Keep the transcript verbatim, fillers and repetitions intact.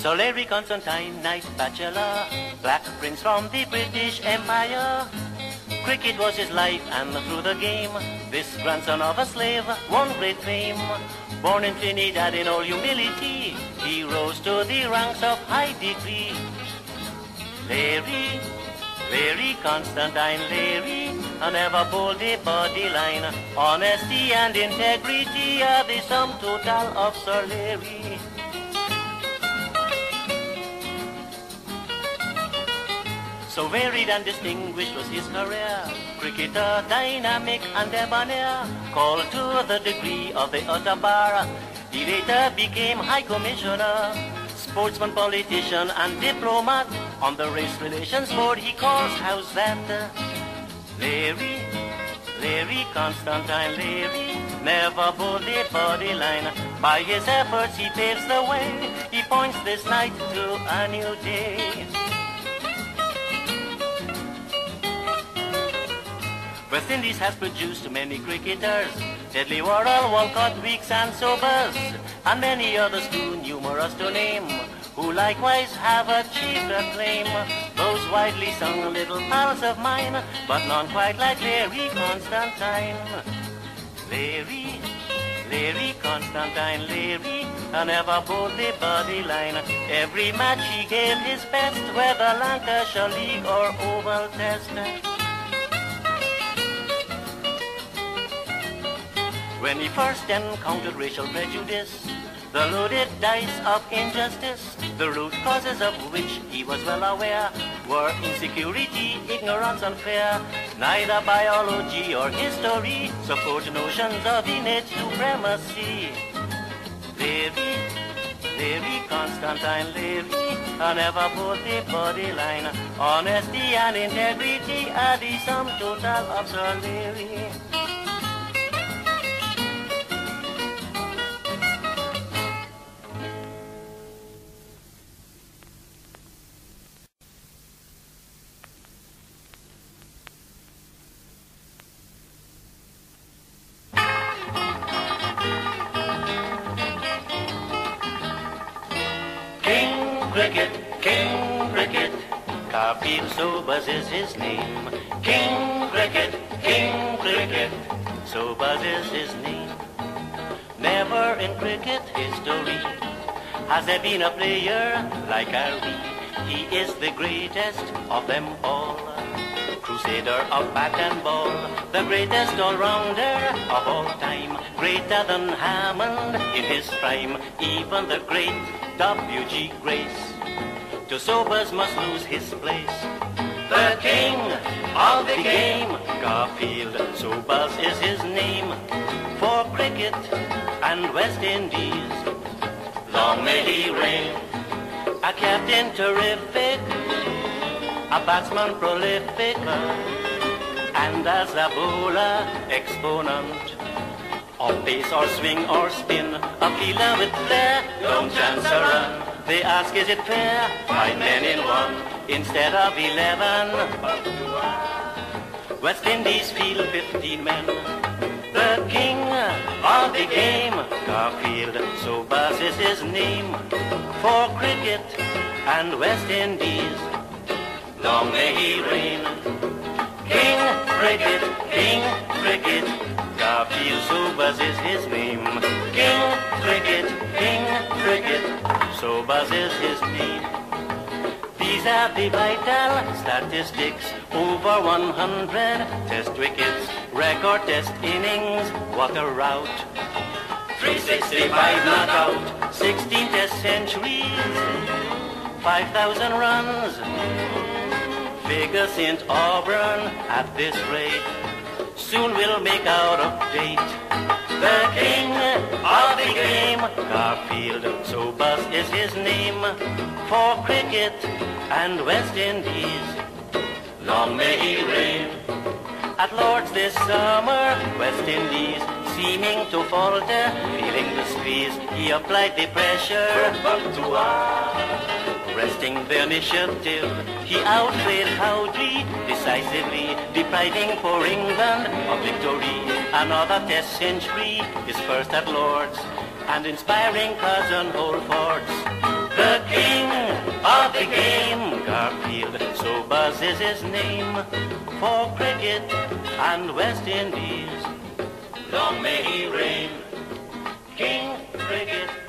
Sir Larry Constantine, nice bachelor, black prince from the British Empire. Cricket was his life, and through the game, this grandson of a slave won great fame. Born in Trinidad in all humility, he rose to the ranks of high degree. Larry, Larry Constantine, Larry, and never pulled a body line. Honesty and integrity are the sum total of Sir Larry. So varied and distinguished was his career, cricketer, dynamic and debonair, called to the degree of the utter bar. He later became High Commissioner, sportsman, politician and diplomat. On the Race Relations Board he calls, how's that? Larry, Larry Constantine, Larry, never pulled a body line. By his efforts he paves the way, he points this night to a new day. West Indies has produced many cricketers, Deadly Worrell, Walcott, Weeks and Sobers, and many others too numerous to name, who likewise have achieved acclaim. Those widely sung little pals of mine, but none quite like Larry Constantine. Larry, Larry Constantine, Larry, I never pulled the body line. Every match he gave his best, whether Lancashire League or Oval Test. When he first encountered racial prejudice, the loaded dice of injustice, the root causes of which he was well aware, were insecurity, ignorance and fear. Neither biology or history support notions of innate supremacy. Larry, Larry Constantine, Larry, I never pulled the body line. Honesty and integrity are the sum total of Sir Larry. Cricket, King Cricket, Garfield Sobers is his name. King Cricket, King Cricket, Sobers is his name. Never in cricket history has there been a player like Harry. He is the greatest of them all, crusader of bat and ball, the greatest all-rounder of all time, greater than Hammond in his prime, even the great W G Grace to Sobers must lose his place. The king of the game, Garfield Sobers is his name. For cricket and West Indies, long may he reign. A captain terrific, a batsman prolific, and as a bowler exponent of pace or swing or spin, a fielder with flair, don't chance a run. They ask, is it fair? Five men in one instead of eleven. West Indies field fifteen men. The king of the game, Garfield Sobers is his name. For cricket and West Indies, long may he reign. King Cricket, King Cricket, Garfield Sobers is his name. King Cricket, King Cricket, Sobers is his name. These are the vital statistics. Over one hundred test wickets, record test innings, what a rout. three sixty-five not out, sixteen test centuries, five thousand runs. Figure Saint Auburn at this rate, soon will make out of date. The king of the game, Garfield Sobers is his name. For cricket and West Indies, long may he reign. At Lord's this summer, West Indies seeming to falter, feeling the squeeze, he applied the pressure. Resting the initiative, he outplayed Cowdrey decisively, depriving poor England of victory. Another test century, his first at Lord's, and inspiring Cousin Holford's. The the king of the game, Garfield, so Buzz is his name. For cricket and West Indies, long may he reign. King Cricket